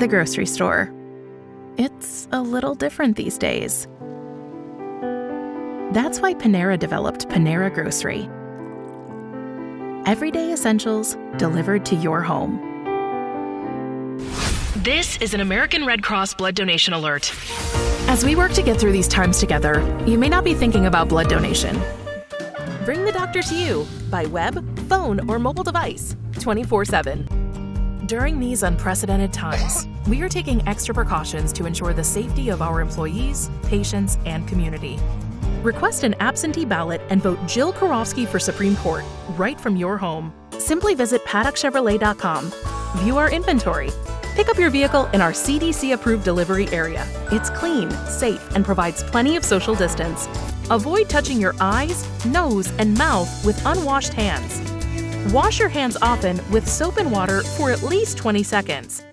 the grocery store. It's a little different these days. That's why Panera developed Panera Grocery. Everyday essentials delivered to your home. This is an American Red Cross blood donation alert. As we work to get through these times together, you may not be thinking about blood donation. Bring the doctor to you by web, phone, or mobile device 24/7. During these unprecedented times, we are taking extra precautions to ensure the safety of our employees, patients, and community. Request an absentee ballot and vote Jill Karofsky for Supreme Court right from your home. Simply visit paddockchevrolet.com, view our inventory, pick up your vehicle in our CDC-approved delivery area. It's clean, safe, and provides plenty of social distance. Avoid touching your eyes, nose, and mouth with unwashed hands. Wash your hands often with soap and water for at least 20 seconds.